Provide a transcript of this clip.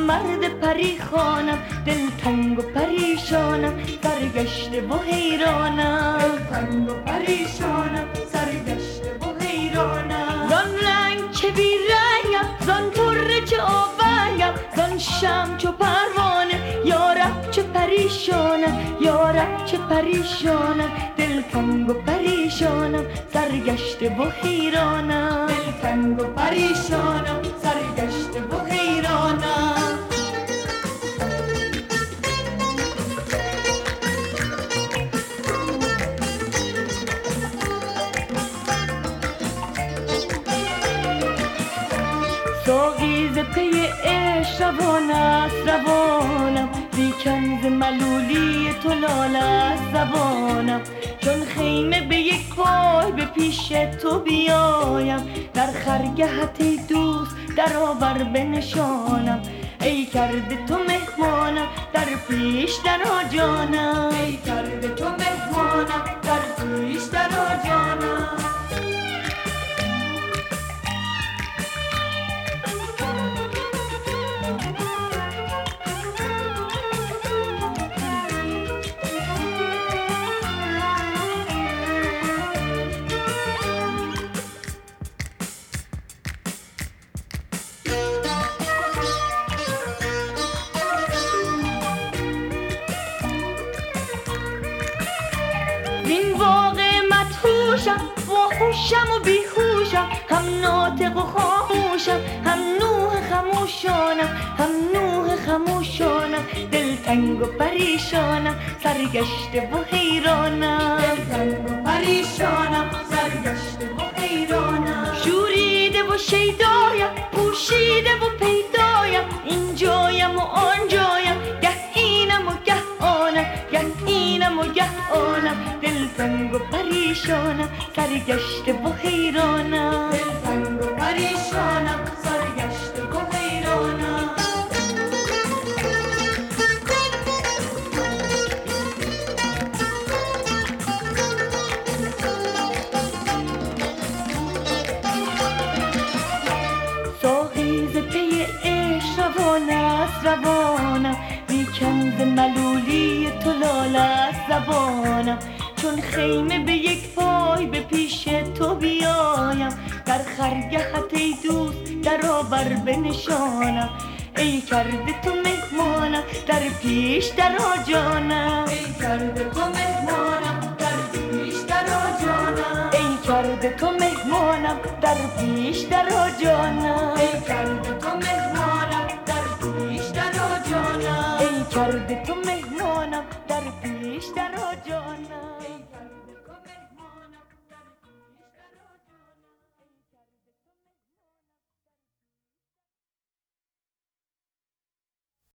مرد پری خانم، دلتنگ و پریشانم، سرگشته و حیرانم. دلتنگ و پریشانم، سرگشته و حیرانم. زان رنگ چه بی رنگم، زان طره چه آونگم، زان شمع چو پروانه، یارب چه پریشانم، یارب چه پریشانم. دلتنگ و پریشانم، سرگشته و حیرانم. دلتنگ و پریشانم، سرگشته و حیرانم. ساقی ز پی عشق روان است روانم، لیکن ز ملولی تو لال است زبانم. چون خیمه به یک پای به پیش تو بیایم، در خرگهت ای دوست در آور بنشانم. ای کرده تو مهمانم، در پیش درآ جانم. ای کرده تو مهمانم، در پیش درآ جانم. این واقع مدهوشم، باهوشم و بیهوشم، هم ناطق و خاموشم، هم نوح خموشانم، هم نوح خموشانم. دلتنگ و پریشانم، سرگشته و حیرانم. دلتنگ و پریشانم، سرگشته و حیرانم. شوریده و شیدایم، پوشیده و پیدایم، این جایم و آن جایم، گه اینم و گه آنم، گه اینم و گه آنم. دلتنگ و پریشانم، سرگشته و حیرانم. دلتنگ و پریشانم، سرگشته و حیرانم. ساقی ز پی عشق روان است روانم، لیکن ز ملولی تو لال است زبانم. چون خیمه به یک پای به پیش تو بیایم، در خرگهت ای دوست در آور بنشانم. ای کرده تو مهمانم، در پیش درآ جانم. ای کرده تو مهمانم، در پیش درآ جانم. ای کرده تو مهمانم، در پیش درآ جانم. ای کرده تو مهمانم، در پیش درآ جانم. ای کرده تو مهمانم، در پیش درآ